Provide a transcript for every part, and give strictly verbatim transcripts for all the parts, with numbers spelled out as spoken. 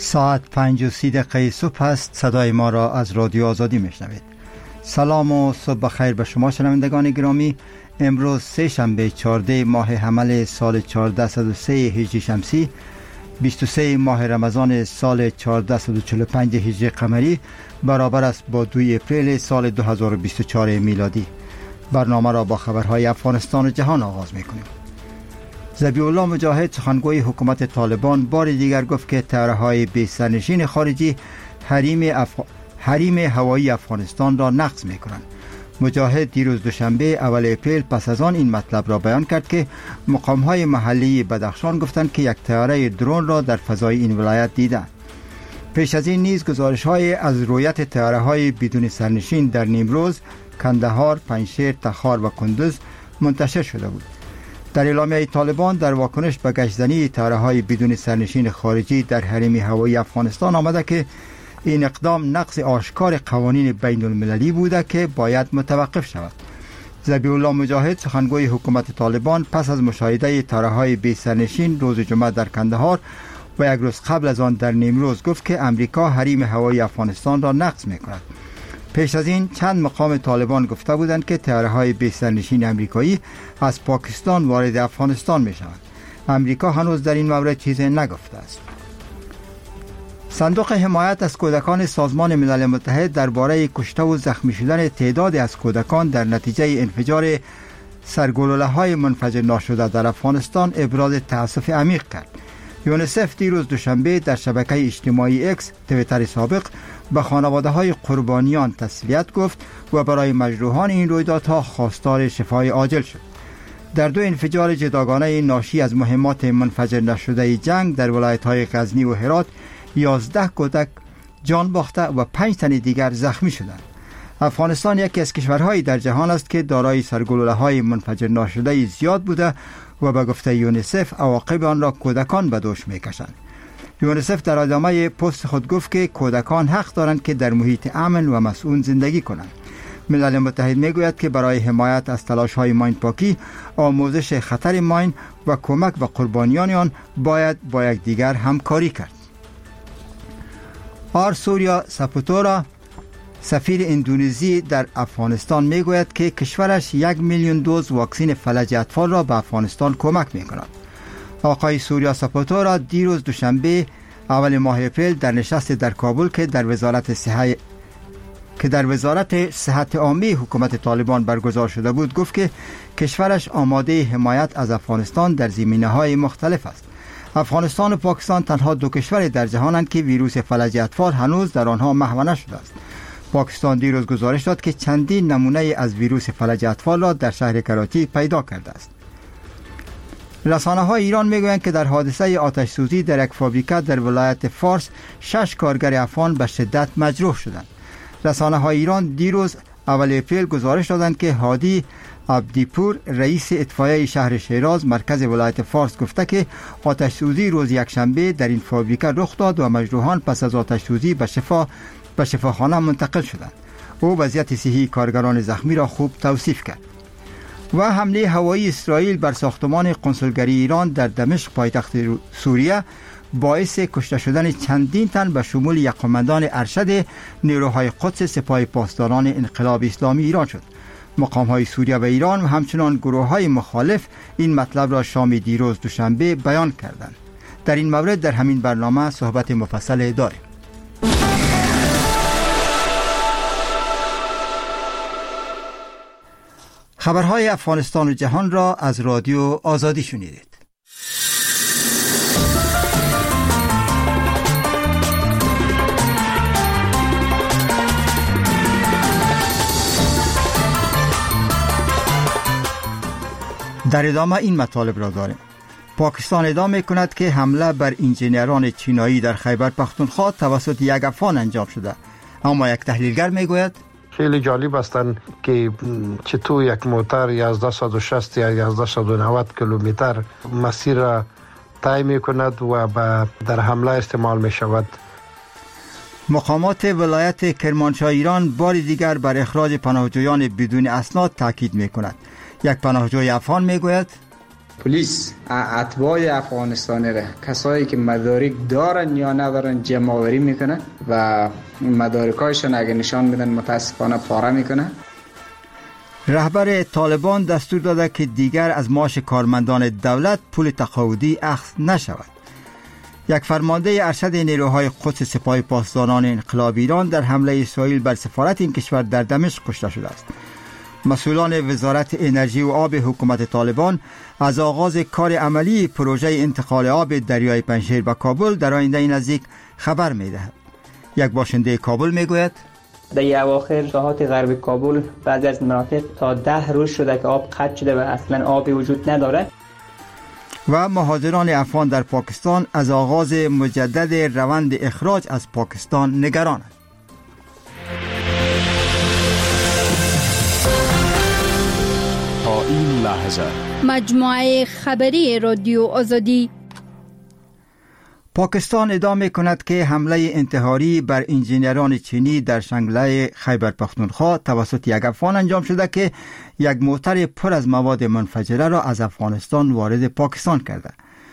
ساعت پنج و سی دقیقه صبح است. صدای ما را از رادیو آزادی میشنوید. سلام و صبح بخیر به شما شنوندگان گرامی. امروز سه شنبه چهارده ماه حمل سال چهارده صد و سه هجری شمسی، بیست و سه ماه رمضان سال چهارده صد و چهل و پنج هجری قمری برابر است با دوی اپریل سال دو هزار و بیست و چهار میلادی. برنامه را با خبرهای افغانستان و جهان آغاز میکنیم. ذبیح الله مجاهد سخنگوی حکومت طالبان بار دیگر گفت که طیاره‌های بی سرنشین خارجی حریم اف... حریم هوایی افغانستان را نقض میکنند. مجاهد دیروز دوشنبه اول اپریل پس از آن این مطلب را بیان کرد که مقام‌های محلی بدخشان گفتند که یک طیاره درون را در فضای این ولایت دیدند. پیش از این نیز گزارش‌های از رویت طیاره‌های بدون سرنشین در نیمروز، کندهار، پنجشیر، تخار و کندوز منتشر شده بود. در اعلامیه طالبان در واکنش به گشتزنی طیاره‌های بدون سرنشین خارجی در حریم هوایی افغانستان آمده که این اقدام نقض آشکار قوانین بین المللی بوده که باید متوقف شود. ذبیح الله مجاهد سخنگوی حکومت طالبان پس از مشاهده طیاره‌های بی سرنشین روز جمعه در کندهار و یک روز قبل از آن در نیمروز گفت که امریکا حریم هوایی افغانستان را نقض می‌کند. پیش از این چند مقام طالبان گفته بودند که طیاره‌های بی سرنشین امریکایی از پاکستان وارد افغانستان می‌شوند. امریکا هنوز در این مورد چیزی نگفته است. صندوق حمایت از کودکان سازمان ملل متحد درباره کشته و زخمی شدن تعدادی از کودکان در نتیجه انفجار سرگلوله‌های منفجر ناشده در افغانستان ابراز تأسف عمیق کرد. یونیسف دیروز دوشنبه در شبکه اجتماعی اکس، توییتر سابق، به خانواده‌های قربانیان تسلیت گفت و برای مجروحان این رویدادها خواستار شفای عاجل شد. در دو انفجار جداگانه ناشی از مهمات منفجر نشده جنگ در ولایت‌های غزنی و هرات یازده کودک جان باخته و پنج تن دیگر زخمی شدند. افغانستان یکی از کشورهایی در جهان است که دارای سرگلوله‌های منفجر ناشده زیاد بوده و به گفته یونیسف عواقب آن را کودکان به دوش می‌کشند. یونیسف در ادامه پست خود گفت که کودکان حق دارند که در محیط امن و مسئول زندگی کنند. ملل متحد میگوید که برای حمایت از تلاش‌های ماین پاکی، آموزش خطر ماین و کمک به قربانیان آن باید با یکدیگر همکاری کرد. آر سوریا سپوتورا، سفیر اندونزی در افغانستان میگوید که کشورش یک میلیون دوز واکسن فلج اطفال را به افغانستان کمک میکند. آقای سوریا سپوتورا دیروز دوشنبه اول ماه اپریل در نشست در کابل که در وزارت صحت که در وزارت صحت عامه حکومت طالبان برگزار شده بود گفت که کشورش آماده حمایت از افغانستان در زمینه‌های مختلف است. افغانستان و پاکستان تنها دو کشور در جهانند که ویروس فلج اطفال هنوز در آنها محو نشده است. پاکستان دیروز گزارش داد که چندین نمونه از ویروس فلج اطفال را در شهر کراچی پیدا کرده است. رسانه‌های ایران میگویند که در حادثه آتش سوزی در یک فابریکه در ولایت فارس شش کارگر افغان به شدت مجروح شدند. رسانه‌های ایران دیروز اول اپریل گزارش دادند که هادی عبدیپور رئیس اطفائیه شهر شیراز مرکز ولایت فارس گفته که آتش سوزی روز یکشنبه در این فابریکه رخ داد و مجروحان پس از آتش سوزی به شفا به شفاخانه منتقل شدند. او وضعیت صحی کارگران زخمی را خوب توصیف کرد. و حمله هوایی اسرائیل بر ساختمان قنسولگری ایران در دمشق پایتخت سوریه باعث کشته شدن چندین تن به شمول یک قماندان ارشد نیروهای قدس سپاه پاسداران انقلاب اسلامی ایران شد. مقام‌های سوریه و ایران و همچنان گروه‌های مخالف این مطلب را شام دیروز دوشنبه بیان کردند. در این مورد در همین برنامه صحبت مفصل داریم. خبرهای افغانستان و جهان را از رادیو آزادی شنیدید. در ادامه این مطالب را داریم. پاکستان ادعا کند که حمله بر انجینران چینایی در خیبر پختونخوا توسط یک افغان انجام شده، اما یک تحلیلگر میگوید خیلی جالب هستند که چطور یک موتر یازده صد و شصت یا یازده صد و نود کیلومتر مسیر را طی می کند و در حمله استعمال می شود. مقامات ولایت کرمانشاه ایران بار دیگر بر اخراج پناهجویان بدون اسناد تاکید می کند. یک پناهجوی افغان می گوید پلیس اتباع افغانستانی را کسایی که مدارک دارن یا ندارن جمع آوری میکنه و مدارکایشون اگه نشان میدن متاسفانه پاره میکنه. رهبر طالبان دستور داده که دیگر از معاش کارمندان دولت پول تقاعدی اخذ نشود. یک فرمانده ارشد نیروهای قدس سپاه پاسداران انقلاب ایران در حمله اسرائیل بر سفارت این کشور در دمشق کشته شده است. مسئولان وزارت انرژی و آب حکومت طالبان از آغاز کار عملی پروژه انتقال آب دریای پنجشیر به کابل در آینده نزدیک خبر می‌دهد. یک باشنده کابل میگوید در اواخر ساحات غرب کابل بعضی از مناطق تا ده روز شده که آب قطع شده و اصلا آبی وجود نداره. و مهاجران افغان در پاکستان از آغاز مجدد روند اخراج از پاکستان نگرانند. تا این لحظه مجموعه خبری رادیو آزادی. پاکستان ادعا می‌کند که حمله انتحاری بر انجینران چینی در شنگله خیبر پختونخوا توسط یک افغان انجام شده که یک موتر پر از مواد منفجره را از افغانستان وارد پاکستان کرده.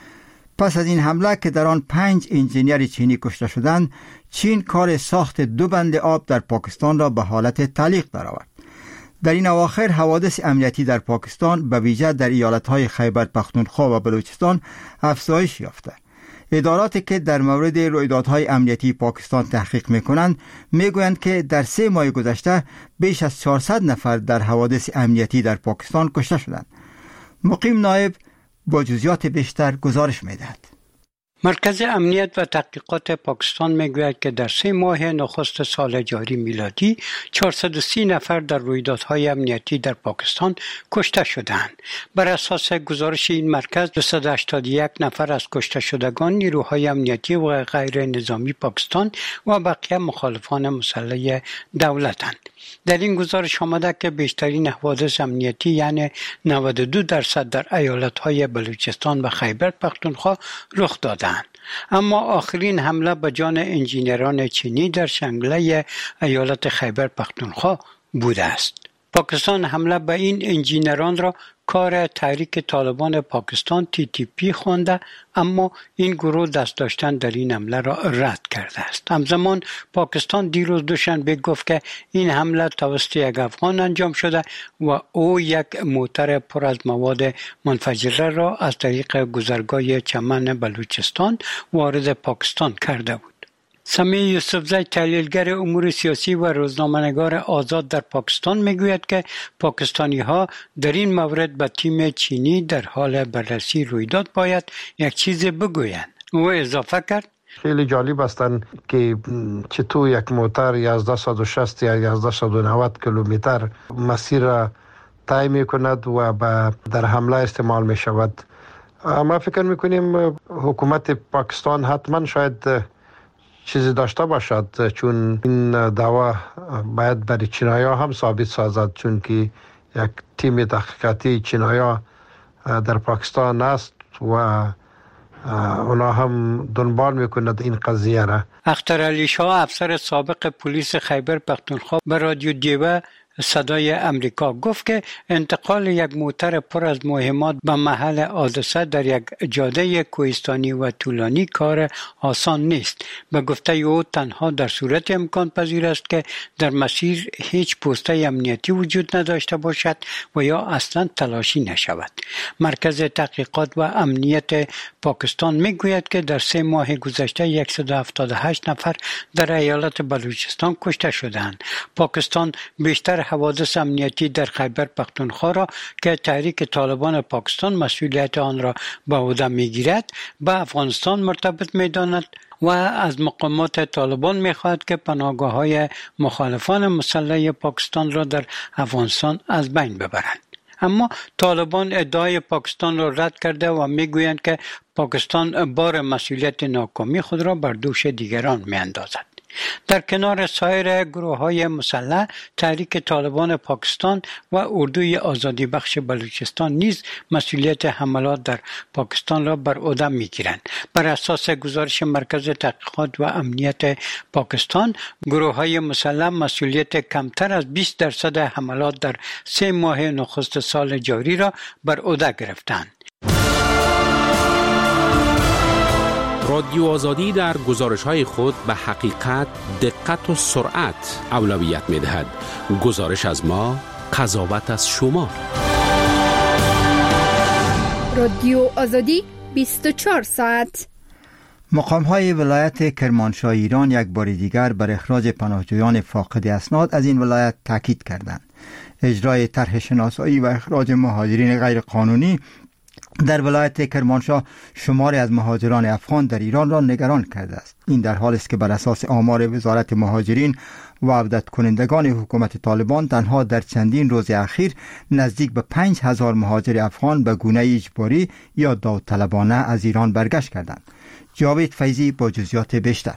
پس از این حمله که در آن پنج انجینر چینی کشته شدند، چین کار ساخت دو بند آب در پاکستان را به حالت تعلیق درآورد. در این اواخر حوادث امنیتی در پاکستان به ویژه در ایالت‌های خیبر پختونخوا و بلوچستان افزایش یافته. اداراتی که در مورد رویدادهای امنیتی پاکستان تحقیق میکنند میگویند که در سه ماه گذشته بیش از چهارصد نفر در حوادث امنیتی در پاکستان کشته شدند. مقیم نایب با جزئیات بیشتر گزارش میدهد. مرکز امنیت و تحقیقات پاکستان میگوید که در سه ماه نخست سال جاری میلادی چهارصد و سی نفر در رویدادهای امنیتی در پاکستان کشته شدند. بر اساس گزارش این مرکز دویست و هشتاد و یک نفر از کشته شدگان نیروهای امنیتی و غیر نظامی پاکستان و بقیه مخالفان مسلح دولتند. در این گزارش آمده که بیشترین حوادث امنیتی یعنی نود و دو درصد در ایالت‌های بلوچستان و خیبر پختونخوا رخ دادند. اما آخرین حمله به جان انجینران چینی در شنگله ایالت خیبر پختونخوا بوده است. پاکستان حمله به این انجینران را کار تحریک طالبان پاکستان تی تی پی خوانده، اما این گروه دست داشتن در این حمله را رد کرده است. همزمان پاکستان دیروز دوشنبه گفت که این حمله توسط یک افغان انجام شده و او یک موتر پر از مواد منفجره را از طریق گذرگاه چمن بلوچستان وارد پاکستان کرده بود. سمیع یوسفزی تحلیلگر امور سیاسی و روزنامه‌نگار آزاد در پاکستان میگوید که پاکستانی ها در این مورد به تیم چینی در حال بررسی رویداد باید یک چیز بگویند. او اضافه کرد خیلی جالب هستن که چطور یک موتر یازده و شصت یا یازده و نود کیلومتر مسیر را طی میکند و در حمله استعمال می شود. ما فکر میکنیم حکومت پاکستان حتما شاید چیزی داشته باشد، چون این دعوا باید برای چینایا هم ثابت سازد، چون که یک تیم تحقیقاتی چینایا در پاکستان است و اونا هم دنبال میکند این قضیه را. اخترعلی شاه افسر سابق پلیس خیبر پختونخوا به رادیو دیوه صدای امریکا گفت که انتقال یک موتر پر از مهمات به محل حادثه در یک جاده کوهستانی و طولانی کار آسان نیست. به گفته او تنها در صورت امکان پذیر است که در مسیر هیچ پوسته امنیتی وجود نداشته باشد و یا اصلا تلاشی نشود. مرکز تحقیقات و امنیت پاکستان میگوید که در سه ماه گذشته صد و هفتاد و هشت نفر در ایالت بلوچستان کشته شدند. پاکستان بیشتر حوادث امنیتی در خیبر پختونخوا را که تحریک طالبان پاکستان مسئولیت آن را به عهده میگیرد به افغانستان مرتبط میداند و از مقامات طالبان میخواهد که پناهگاه‌های مخالفان مسلح پاکستان را در افغانستان از بین ببرند. اما طالبان ادعای پاکستان را رد کرده و میگویند که پاکستان بار مسئولیت ناکامی خود را بر دوش دیگران میاندازد. در کنار سایر گروه‌های مسلح، تحریک طالبان پاکستان و اردوی آزادی بخش بلوچستان نیز مسئولیت حملات در پاکستان را بر عهده می‌گیرند. بر اساس گزارش مرکز تحقیقات و امنیت پاکستان، گروه‌های مسلح مسئولیت کمتر از بیست درصد حملات در سه ماه نخست سال جاری را بر عهده گرفتند. رادیو آزادی در گزارش‌های خود به حقیقت، دقت و سرعت اولویت می‌دهد. گزارش از ما، قضاوت از شما. رادیو آزادی بیست و چهار ساعت. مقام‌های ولایت کرمانشاه ایران یک بار دیگر بر اخراج پناهجویان فاقد اسناد از این ولایت تاکید کردند. اجرای طرح شناسایی و اخراج مهاجرین غیر قانونی در ولایت کرمانشاه شماری از مهاجران افغان در ایران را نگران کرده است. این در حالی است که بر اساس آمار وزارت مهاجرین و عودت کنندگان حکومت طالبان تنها در چندین روز اخیر نزدیک به پنج هزار مهاجر افغان به گونه اجباری یا داوطلبانه از ایران برگشت کردند. جاوید فیضی با جزئیات بیشتر.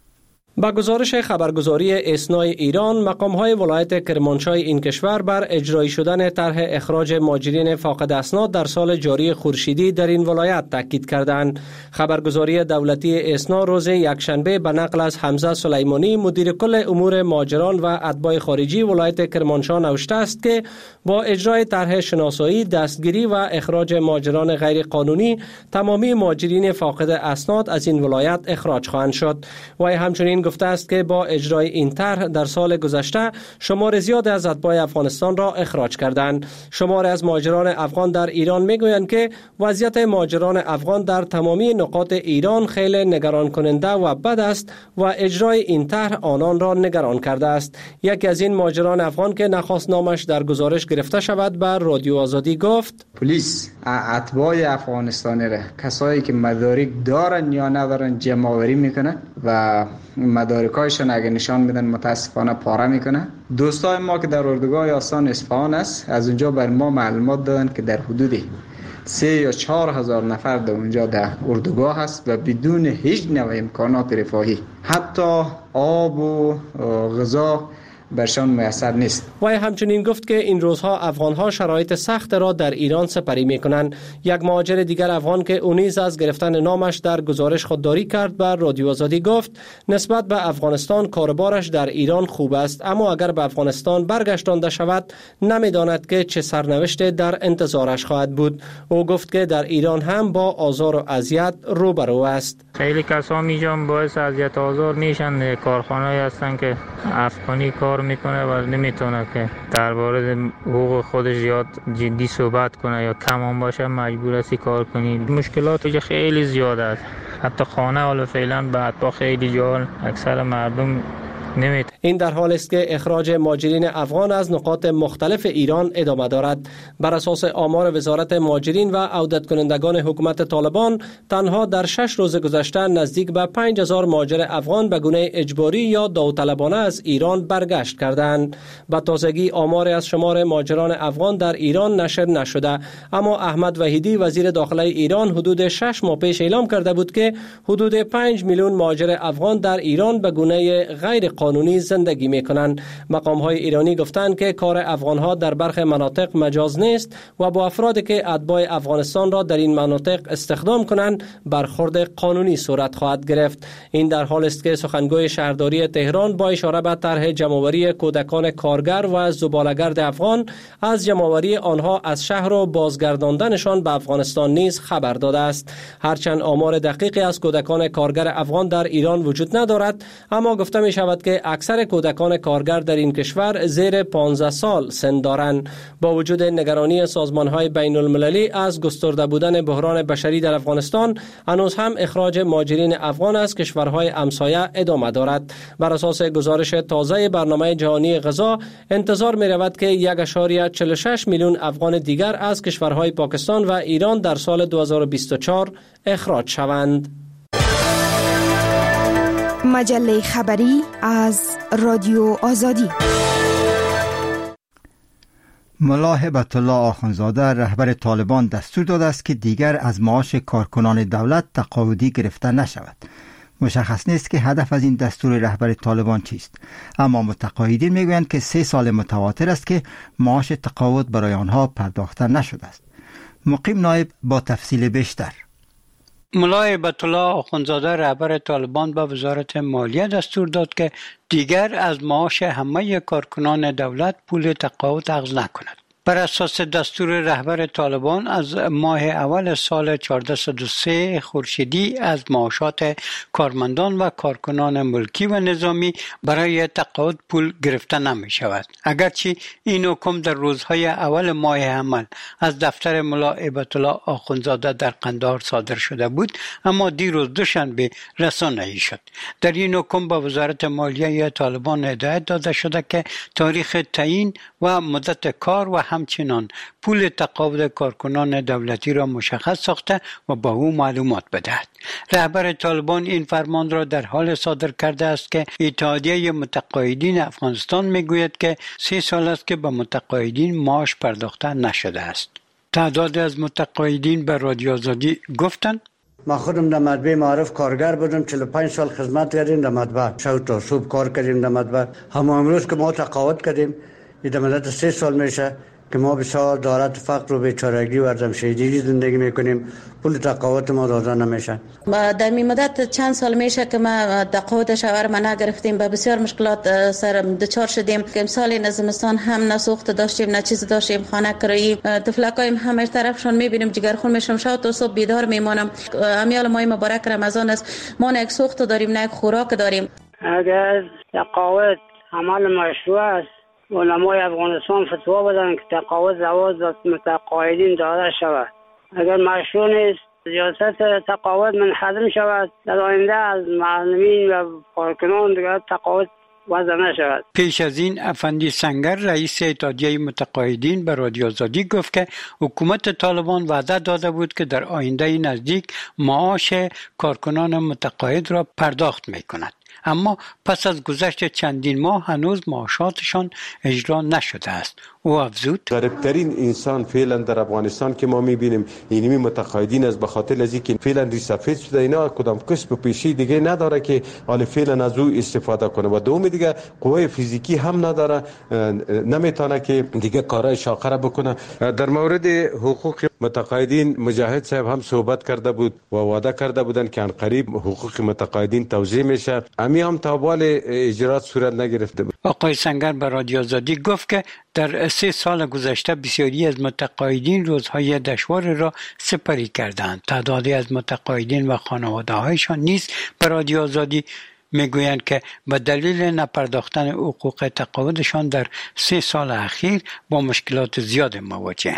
با گزارش خبرگزاری اسنای ایران، مقام‌های ولایت کرمانشاه این کشور بر اجرایی شدن طرح اخراج مهاجرین فاقد اسناد در سال جاری خورشیدی در این ولایت تاکید کردند. خبرگزاری دولتی اسنا روز یکشنبه به نقل از حمزه سلیمانی، مدیر کل امور مهاجران و اتباع خارجی ولایت کرمانشاه نوشته است که با اجرای طرح شناسایی، دستگیری و اخراج مهاجران غیر قانونی، تمامی مهاجرین فاقد اسناد از این ولایت اخراج خواهند شد. و همچنین گفته است که با اجرای این طرح در سال گذشته شمار زیاد از اتباع افغانستان را اخراج کردند. شمار از مهاجران افغان در ایران میگویند که وضعیت مهاجران افغان در تمامی نقاط ایران خیلی نگران کننده و بد است و اجرای این طرح آنان را نگران کرده است. یکی از این مهاجران افغان که نخواست نامش در گزارش گرفته شود به رادیو آزادی گفت: پلیس اتباع افغانستانی را، کسایی که مدارک دارن یا ندارن، جمع آوری میکنه و مدارکایشان اگه نشان میدن متاسفانه پاره میکنه. دوستای ما که در اردوگاه آسان اصفهان است، از اونجا بر ما معلومات دادن که در حدود سه یا چهار هزار نفر در اونجا در اردوگاه هست و بدون هیچ نوع امکانات رفاهی، حتی آب و غذا برشان میسر نیست. و همچنین گفت که این روزها افغانها شرایط سخت را در ایران سپری میکنند. یک مهاجر دیگر افغان که اونیز از گرفتن نامش در گزارش خودداری کرد به رادیو آزادی گفت نسبت به افغانستان کاربارش در ایران خوب است، اما اگر به افغانستان برگشتانده شود نمیداند که چه سرنوشت در انتظارش خواهد بود. او گفت که در ایران هم با آزار و اذیت روبرو است. خیلی کسان اینجا باعث اذیت آزار میشن. کارخانه‌ای هستن که افغانی کار میکنه و نمیتونه که درباره حقوق خودش زیاد جدی صحبت کنه یا کم باشه، مجبور است کار کنی. مشکلات خیلی زیاد است. حتی خانه حالا فعلا بعد با خیلی جال اکثر مردم نمید. این در حال است که اخراج مهاجرین افغان از نقاط مختلف ایران ادامه دارد. بر اساس آمار وزارت مهاجرین و عودت کنندگان حکومت طالبان، تنها در شش روز گذشته نزدیک به پنج هزار مهاجر افغان به گونه اجباری یا داوطلبانه از ایران برگشت کردند. به تازگی آمار از شمار مهاجران افغان در ایران نشر نشده، اما احمد وحیدی وزیر داخله ایران حدود شش ماه پیش اعلام کرده بود که حدود پنج میلیون مهاجر افغان در ایران به گونه غیر قانونی زندگی میکنند. مقام‌های ایرانی گفتند که کار افغان‌ها در برخی مناطق مجاز نیست و با افرادی که اتباع افغانستان را در این مناطق استخدام کنند برخورد قانونی صورت خواهد گرفت. این در حال است که سخنگوی شهرداری تهران با اشاره به طرح جمع‌آوری کودکان کارگر و زباله‌گرد افغان از جمع‌آوری آنها از شهر و بازگرداندنشان به افغانستان نیز خبر داده است. هرچند آمار دقیقی از کودکان کارگر افغان در ایران وجود ندارد، اما گفته می شود که اکثر کودکان کارگر در این کشور زیر پانزده سال سن دارند. با وجود نگرانی سازمان‌های بین المللی از گسترده بودن بحران بشری در افغانستان، هنوز هم اخراج مهاجرین افغان از کشورهای همسایه ادامه دارد. بر اساس گزارش تازه برنامه جهانی غذا، انتظار می رود که یک ممیز چهل و شش میلیون افغان دیگر از کشورهای پاکستان و ایران در سال دو هزار و بیست و چهار اخراج شوند. مجله خبری از رادیو آزادی. ملا هبت الله آخوندزاده رهبر طالبان دستور داده است که دیگر از معاش کارکنان دولت تقاعدی گرفته نشود. مشخص نیست که هدف از این دستور رهبر طالبان چیست، اما متقاعدین میگویند که سه سال متواتر است که معاش تقاعد برای آنها پرداخته نشده است. مقیم نایب با تفصیل بیشتر. ملا هبت الله آخوندزاده رهبر طالبان به وزارت مالیه دستور داد که دیگر از معاش همه کارکنان دولت پول تقاعد اخذ نکند. بر اساس دستور رهبر طالبان از ماه اول سال چهارصد و سه خورشیدی از معاشات کارمندان و کارکنان ملکی و نظامی برای تقاعد پول گرفته نمی شود. اگرچه این حکم در روزهای اول ماه حمل از دفتر ملا هیبت الله آخوندزاده در قندهار صادر شده بود، اما دیروز دوشنبه رسانه‌ای شد. در این حکم به وزارت مالیه طالبان هدایت داده شده که تاریخ تعیین و مدت کار و همچنان پول تقاعد کارکنان دولتی را مشخص ساخته و با او معلومات بدهد. رهبر طالبان این فرمان را در حال صادر کرده است که اتحادیه متقاعدین افغانستان میگوید که سه سال است که به متقاعدین معاش پرداخته نشده است. تعداد از متقاعدین به رادیو آزادی گفتند ما خودم در مطبع معارف کارگر بودم، چهل و پنج سال خدمت کردیم در مطبع، شب تا صبح کار کردیم در مطبع. هم امروز که ما تقاعد کردیم در مدت سه سال میشه که ما بسیار دارت فقر و بیچارگی و عدم شهیدی زندگی میکنیم، پول تقاعد ما داده نمیشه. در می مدت چند سال میشه که ما تقاعد شوهرم نگرفتیم، به بسیار مشکلات سر دچار شدیم که امسال نظمستان هم نه سوخت داشتیم نه چیز داشتیم، خانه کرایی، طفلکایم همه طرفشون میبینیم جگرخون میشم، شب تا صبح بیدار میمونم. امیال ماه مبارک رمضان است، ما نه یک سوخت داریم نه یک خوراک داریم. اگر تقاعد عمل مشروع است، علمای افغانستان فتوا بدن که تقاعد زواج متقاعدین داده شود. اگر مشروع نیست، سیاست تقاعد منحدم شود، در آینده از معلمین و کارکنان دیگر تقاعد وضع نشود. پیش از این افندی سنگر رئیس اتحادیه متقاعدین به رادیو آزادی گفت که حکومت طالبان وعده داده بود که در آینده نزدیک معاش کارکنان متقاعد را پرداخت می‌کند، اما پس از گذشت چندین ماه هنوز معاشاتشان اجرا نشده است. او افزود غریبترین انسان فعلا در افغانستان که ما میبینیم اینمی متقاعدین از به خاطر از اینکه فعلا ریسفید شده، اینا کدام کسب پیشی دیگه نداره که حال فعلا از او استفاده کنه و دوم دیگه قوه فیزیکی هم نداره، نمیتونه که دیگه کارهای شاقه بکنه. در مورد حقوق متقاعدین مجاهد صاحب هم صحبت کرده بود و وعده کرده بودن که ان قریب حقوق متقاعدین توزیع میشه، امی هم تا حال اجرات صورت نگرفته بود. آقای سنگر به رادیو آزادی گفت که در سه سال گذشته بسیاری از متقاعدین روزهای دشوار را سپری کردند. تعدادی از متقاعدین و خانواده‌هایشان نیز به رادیو آزادی میگویند که به دلیل نپرداختن حقوق تقاعدشان در سه سال اخیر با مشکلات زیاد مواجهند.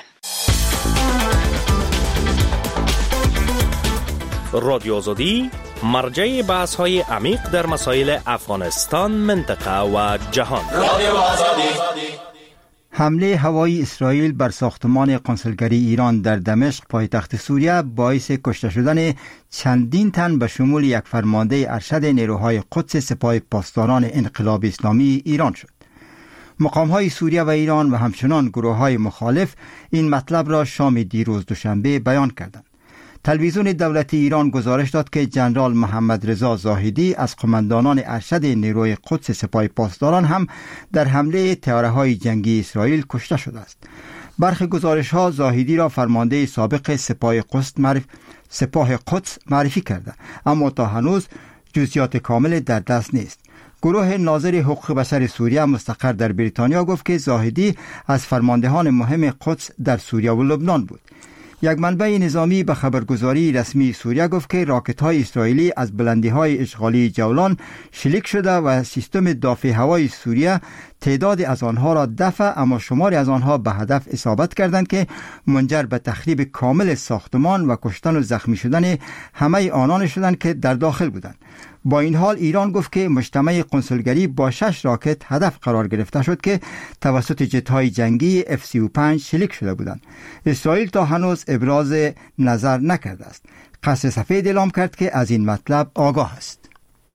رادیو آزادی مرجع بحث های عمیق در مسائل افغانستان، منطقه و جهان. رادیو آزادی. حمله هوایی اسرائیل بر ساختمان قنصلگری ایران در دمشق پایتخت سوریه باعث کشته شدن چندین تن به شمول یک فرمانده ارشد نیروهای قدس سپاه پاسداران انقلاب اسلامی ایران شد. مقام‌های سوریه و ایران و همچنان گروه‌های مخالف این مطلب را شام دیروز دوشنبه بیان کردند. تلویزیون دولتی ایران گزارش داد که جنرال محمد رضا زاهدی از قماندانان ارشد نیروی قدس سپاه پاسداران هم در حمله طیاره‌های جنگی اسرائیل کشته شده است. برخی گزارش‌ها زاهدی را فرمانده سابق سپاه قدس معرف... سپاه قدس معرفی کرده، اما تا هنوز جزئیات کامل در دست نیست. گروه ناظر حقوق بشر سوریه مستقر در بریتانیا گفت که زاهدی از فرماندهان مهم قدس در سوریه و لبنان بود. یک منبع نظامی به خبرگزاری رسمی سوریه گفت که راکت‌های اسرائیلی از بلندی‌های اشغالی جولان شلیک شده و سیستم دافع هوایی سوریه تعداد از آنها را دفع، اما شماری از آنها به هدف اصابت کردند که منجر به تخریب کامل ساختمان و کشتن و زخمی شدن همه آنان شدند که در داخل بودند. با این حال ایران گفت که مجتمع قنصلگری با شش راکت هدف قرار گرفته شد که توسط جت‌های جنگی اف سی و پنج شلیک شده بودند. اسرائیل تا هنوز ابراز نظر نکرده است. قصر سفید اعلام کرد که از این مطلب آگاه است.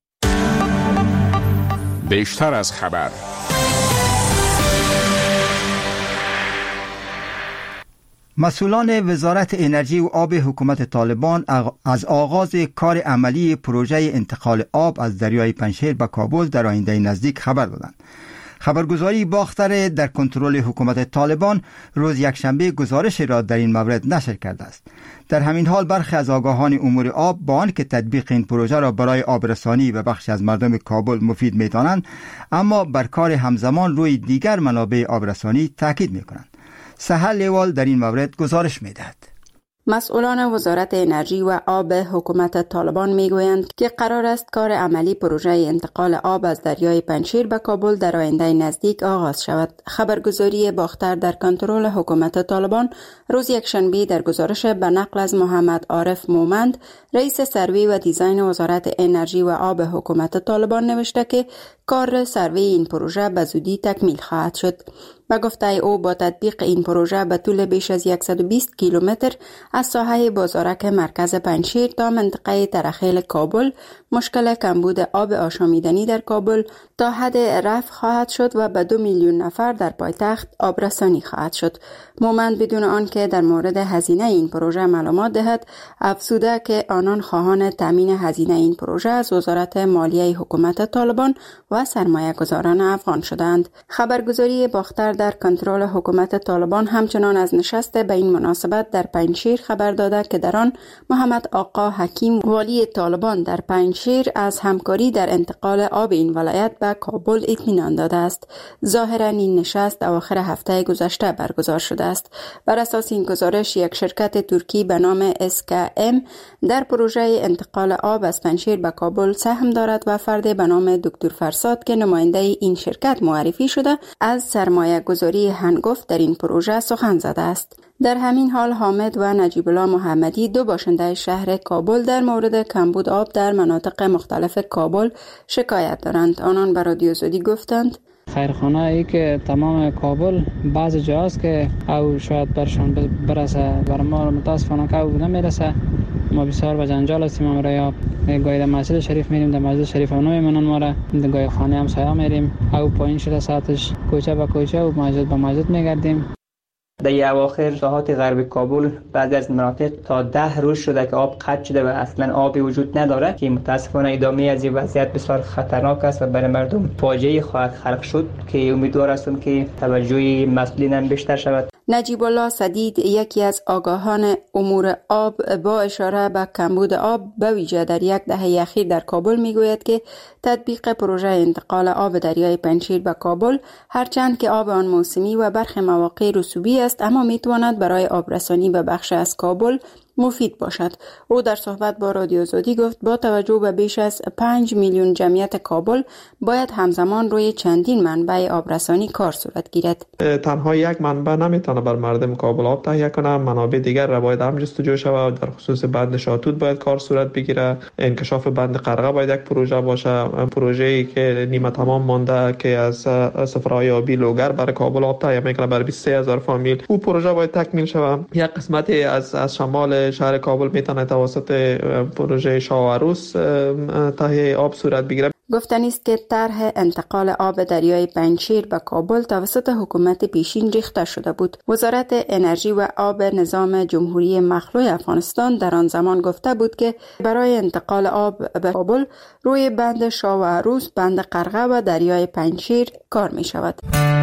بیشتر از خبر. مسئولان وزارت انرژی و آب حکومت طالبان از آغاز کار عملی پروژه انتقال آب از دریای پنجشیر به کابل در آینده نزدیک خبر دادند. خبرگزاری باختر در کنترل حکومت طالبان روز یکشنبه گزارش را در این مورد نشر کرده است. در همین حال برخی از آگاهان امور آب با آنکه تطبیق این پروژه را برای آبرسانی به بخشی از مردم کابل مفید می‌دانند، اما بر کار همزمان روی دیگر منابع آبرسانی تاکید می‌کنند. سهل لیوال در این مورد گزارش می‌دهد. مسئولان وزارت انرژی و آب حکومت طالبان میگویند که قرار است کار عملی پروژه انتقال آب از دریای پنجشیر به کابل در آینده نزدیک آغاز شود. خبرگزاری باختر در کنترل حکومت طالبان روز یکشنبه در گزارش به نقل از محمد عارف مومند، رئیس سروی و دیزاین وزارت انرژی و آب حکومت طالبان نوشته که کار سروی این پروژه به زودی تکمیل خواهد شد. با گفته او با تطبیق این پروژه به طول بیش از صد و بیست کیلومتر از ساحه بازارک مرکز پنجشیر تا منطقه ترخیل کابل مشکل کمبود آب آشامیدنی در کابل تا حد رفع خواهد شد و به دو میلیون نفر در پایتخت آبرسانی خواهد شد. مومند بدون آنکه در مورد هزینه این پروژه معلومات دهد، افزوده که آنان خواهان تامین هزینه این پروژه از وزارت مالیه حکومت طالبان و سرمایه گذاران افغان شدند. خبرگزاری باختر در کنترل حکومت طالبان همچنان از نشست به این مناسبت در پنجشیر خبر داده که در آن محمد آقا حکیم والی طالبان در پنجشیر از همکاری در انتقال آب این ولایت به کابل اطمینان داده است. ظاهرا این نشست اواخر هفته گذشته برگزار شده است. بر اساس این گزارش یک شرکت ترکی به نام اس کی ام در پروژه انتقال آب از پنجشیر به کابل سهم دارد و فرد به نام دکتر فرساد که نماینده این شرکت معرفی شده از سرمایه گذاری هنگفت در این پروژه سخن زده است. در همین حال حامد و نجیب الله محمدی، دو باشنده شهر کابل، در مورد کمبود آب در مناطق مختلف کابل شکایت دارند. آنان به رادیو آزادی گفتند خیرخانه ای که تمام کابل بعض جاست که او شاید برشان برسه، بر ما متاسفانه که او نمیرسه. ما بسیار به جنجال هستیم. ما را گاهی در مسجد شریف میریم، در مسجد شریف هم نمیمونن ما را، در گاهی خانه هم سایه میریم، او پایین شده ساعتش کوچه به کوچه و مسجد به مسجد میگردیم. در اواخر ساحات غرب کابل بعضی از مناطق تا ده روز شده که آب قطع شده و اصلا آبی وجود نداره که متاسفانه ادامه از این وضعیت بسیار خطرناک است و برای مردم فاجعه خواهد خلق شد که امیدوار هستم که توجه مسئولین هم بیشتر شود. نجیب الله سدید، یکی از آگاهان امور آب، با اشاره به کمبود آب به ویژه در یک دهه اخیر در کابل میگوید که تطبیق پروژه انتقال آب دریای پنجشیر به کابل هرچند که آب آن موسمی و برخی مواقع رسوبی است، اما میتواند برای آبرسانی به بخش از کابل مفید باشد. او در صحبت با رادیو آزادی گفت با توجه به بیش از پنج میلیون جمعیت کابل باید همزمان روی چندین منبع آبرسانی کار صورت گیرد. تنها یک منبع نمیتونه بر مردم کابل آب تهیه کنه، منابع دیگر را باید هم جستجو شود. در خصوص بند شاتوت باید کار صورت بگیره، انکشاف بند قرغه باید یک پروژه باشه، پروژه‌ای که نیمه تمام مانده که از سفرهای آبی لوگر برای کابل آب تهیه میکنه برای بیست و سه هزار فامیل، او پروژه باید تکمیل شود. یک قسمتی از از شمال شهر کابل میتونه توسط پروژه شاه و عروس تهیه آب صورت بگیره. گفتنی است که طرح انتقال آب دریای پنجشیر به کابل توسط حکومت پیشین ریخته شده بود. وزارت انرژی و آب نظام جمهوری مخلوع افغانستان در آن زمان گفته بود که برای انتقال آب به کابل روی بند شاه و عروس، بند قرغه و دریای پنجشیر کار می شود.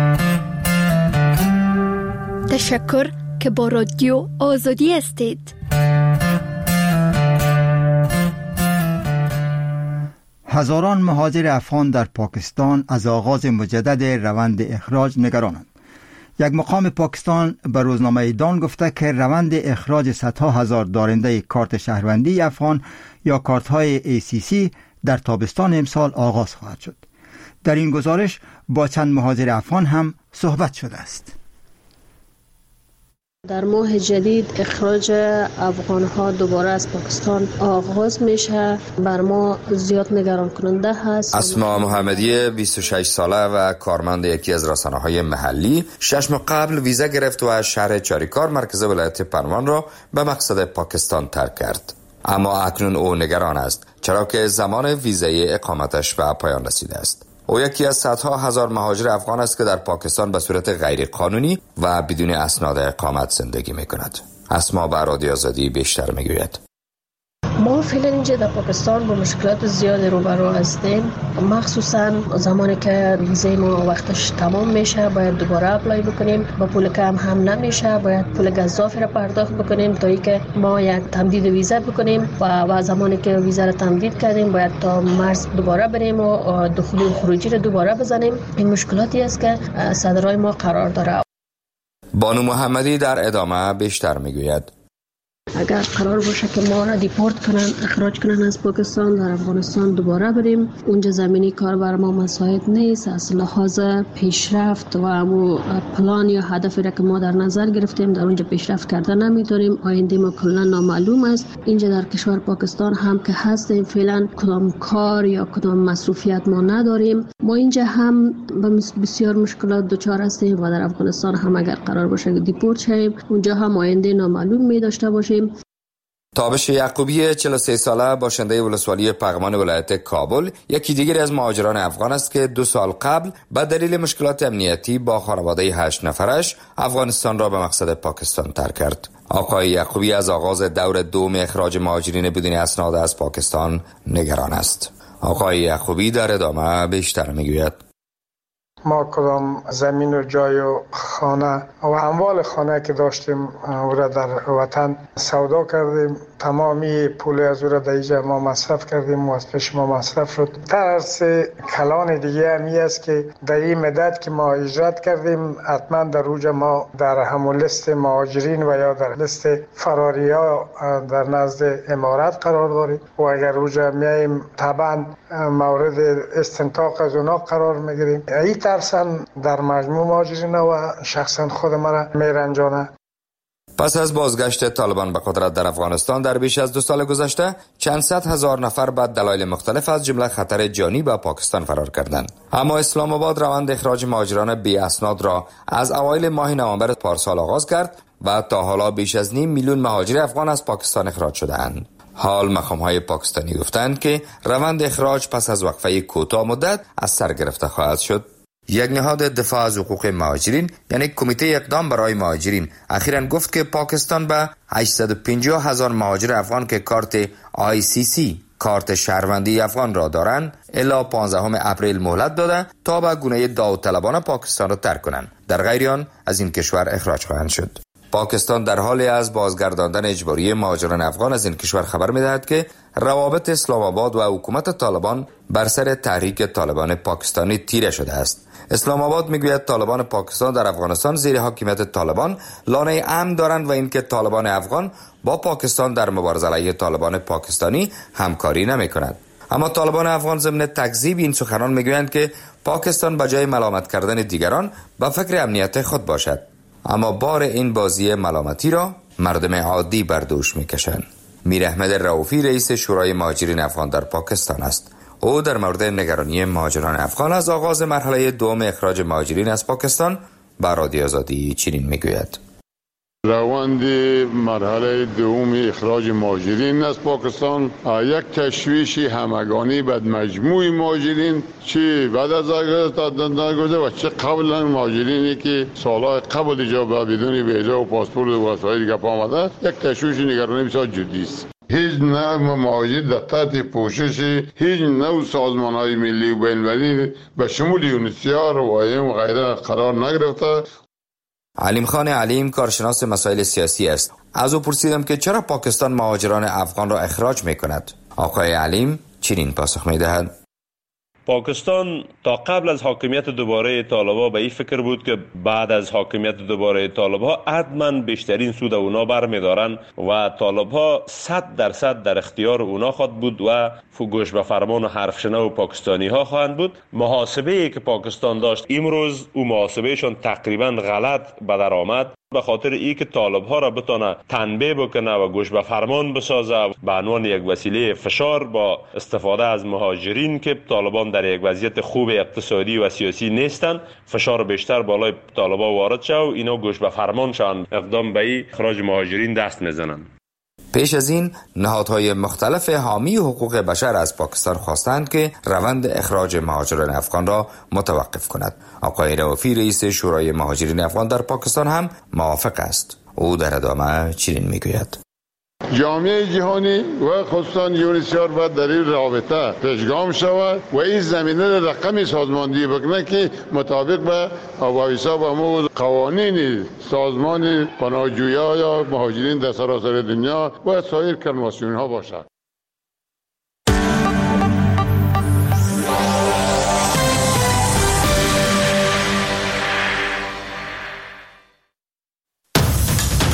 تشکر که با رادیو آزادی هستید. هزاران مهاجر افغان در پاکستان از آغاز مجدد روند اخراج نگرانند. یک مقام پاکستان به روزنامه دان گفته که روند اخراج صدها هزار دارنده کارت شهروندی افغان یا کارت های ای سی سی در تابستان امسال آغاز خواهد شد. در این گزارش با چند مهاجر افغان هم صحبت شده است. در ماه جدید اخراج افغان‌ها دوباره از پاکستان آغاز میشه. بر ما زیاد نگران کننده هست. اسما محمدی بیست و شش ساله و کارمند یکی از رسانه‌های محلی شش ماه قبل ویزا گرفت و از شهر چاریکار مرکز ولایت پروان را به مقصد پاکستان ترک کرد. اما اکنون او نگران است چرا که زمان ویزای اقامتش به پایان رسیده است. او یکی از صدها هزار مهاجر افغان است که در پاکستان به صورت غیر قانونی و بدون اسناد اقامت زندگی می کند. اسما به رادیو آزادی بیشتر می گوید. ما فعلا اینجا در پاکستان با مشکلات زیادی روبرو هستیم، مخصوصا زمانی که ویزای ما وقتش تمام میشه باید دوباره اپلای بکنیم، با پول کم هم نمیشه، باید پول گزافی را پرداخت بکنیم تا اینکه ما یک تمدید ویزا بکنیم و و زمانی که ویزا را تمدید کردیم باید تا مرز دوباره بریم و دخولی و خروجی را دوباره بزنیم. این مشکلاتی است که صدرای ما قرار داره. بانو محمدی در ادامه بیشتر میگوید. اگر قرار باشه که ما را دیپورت کنن، اخراج کنن از پاکستان، در افغانستان دوباره بریم، اونجا زمینی کار بر ما مساعد نیست. از لحاظ پیشرفت و امو پلان یا هدفی را که ما در نظر گرفتیم در اونجا پیشرفت کردن نمیتونیم. آینده ما کلا نامعلوم است. اینجا در کشور پاکستان هم که هستیم فعلا کدام کار یا کدام مصروفیت ما نداریم. ما اینجا هم بسیار مشکلات دچار هستیم و در افغانستان هم اگر قرار باشه که دیپورت شویم اونجا هم آینده نامعلوم می داشته باشیم. تابش یعقوبی چهل و سه ساله باشنده ولسوالی پغمان ولایت کابل یکی دیگر از مهاجران افغان است که دو سال قبل به دلیل مشکلات امنیتی با خانواده هشت نفرش افغانستان را به مقصد پاکستان ترک کرد. آقای یعقوبی از آغاز دور دوم اخراج مهاجرین بدون اسناد از پاکستان نگران است. آقای یعقوبی در ادامه بیشتر میگوید. ما کدام زمین و جای و خانه و اموال خانه که داشتیم او را در وطن سودا کردیم. تمامی پول از او را در اینجا ما مصرف کردیم و از پیش ما مصرف شد. ترس کلان دیگه همی است که در این مدت که ما هجرت کردیم حتما در اوجا ما در همون لست مهاجرین و یا در لست فراری ها در نزد امارات قرار داریم و اگر اوجا میاییم طبعا مورد استنطاق از اونا قرار میگیریم. این ترسن در مجموع مهاجرین و شخصا خود مرا میرنجانه. پس از بازگشت طالبان به قدرت در افغانستان در بیش از دو سال گذشته چند صد هزار نفر به دلایل مختلف از جمله خطر جانی به پاکستان فرار کردند. اما اسلام آباد روند اخراج مهاجران بی اسناد را از اوایل ماه نوامبر پارسال آغاز کرد و تا حالا بیش از نیم میلیون مهاجر افغان از پاکستان اخراج شده‌اند. حال مقام‌های پاکستانی گفتند که روند اخراج پس از وقفه کوتاه مدت از سر گرفته خواهد شد. یک نهاد دفاع از حقوق مهاجرین یعنی کمیته اقدام برای مهاجرین اخیراً گفت که پاکستان به هشتصد و پنجاه هزار مهاجر افغان که کارت آی سی سی کارت شهروندی افغان را دارند الی پانزدهم اپریل مهلت داده تا به گونه داوطلبانه پاکستان را ترک کنند. در غیر آن از این کشور اخراج خواهند شد. پاکستان در حال از بازگرداندن اجباری مهاجران افغان از این کشور خبر می‌دهد که روابط اسلام آباد و حکومت طالبان بر سر تحریک طالبان پاکستانی تیره شده است. اسلام آباد میگوید طالبان پاکستان در افغانستان زیر حاکمیت طالبان لانه امن دارند و اینکه طالبان افغان با پاکستان در مبارزه علیه طالبان پاکستانی همکاری نمی‌کنند. اما طالبان افغان ضمن تکذیب این سخنان میگویند که پاکستان به جای ملامت کردن دیگران به فکر امنیت خود باشد. اما بار این بازی ملامتی را مردم عادی بر دوش میکشند. میر احمد رؤوفی رئیس شورای مهاجرین افغان در پاکستان است. او در مورد نگرانی مهاجران افغان از آغاز مرحله دوم اخراج مهاجرین از پاکستان به رادیو آزادی چنین میگوید. روند مرحله دوم اخراج مهاجرین از پاکستان یک تشویش همگانی بر مجموع مهاجرین چه بعد از آغاز و چه قبلا مهاجرینی که سالهای قبل اینجا بدون ویزا و پاسپورت و وسایل دیگه پا آمده یک تشویش نگرانی بسیار جدی است. هیچ نوع مهاجر در تحت پوشش هیچ نوع سازمان‌های ملی و بین‌المللی به شمول یونیسیار و وایم و غیره قرار نگرفته. علیم خان علیم کارشناس مسائل سیاسی است. از او پرسیدم که چرا پاکستان مهاجران افغان را اخراج می کند. آقای علیم چنین پاسخ می دهد. پاکستان تا قبل از حاکمیت دوباره طالبان به این فکر بود که بعد از حاکمیت دوباره طالبان حتما بیشترین سود اونا برمیدارن و طالبان صد درصد در اختیار اونا خواهد بود و گوش به فرمان و حرف شنو پاکستانی ها خواهند بود. محاسبه ای که پاکستان داشت امروز او محاسبهشون تقریبا غلط به در آمد به خاطر ای که طالب ها را بتانه تنبیه بکنه و گوش به فرمان بسازه به عنوان یک وسیله فشار با استفاده از مهاجرین که طالبان در یک وضعیت خوب اقتصادی و سیاسی نیستن، فشار بیشتر بالای طالبان وارد شد و اینا گوش به فرمان شدن اقدام به اخراج مهاجرین دست میزنن. پیش از این نهادهای مختلف حامی حقوق بشر از پاکستان خواستند که روند اخراج مهاجران افغان را متوقف کند. آقای رؤوفی رئیس شورای مهاجرین افغان در پاکستان هم موافق است. او در ادامه چنین میگوید. جامعه جهانی و خصوصا یونیسیار باید در این رابطه پیشگام شود و این زمینه رقمی سازماندهی بکنه که مطابق به اوایسا و مو قوانین سازمان پناهجویان یا مهاجرین در سراسر دنیا و سایر کنوانسیون ها باشد.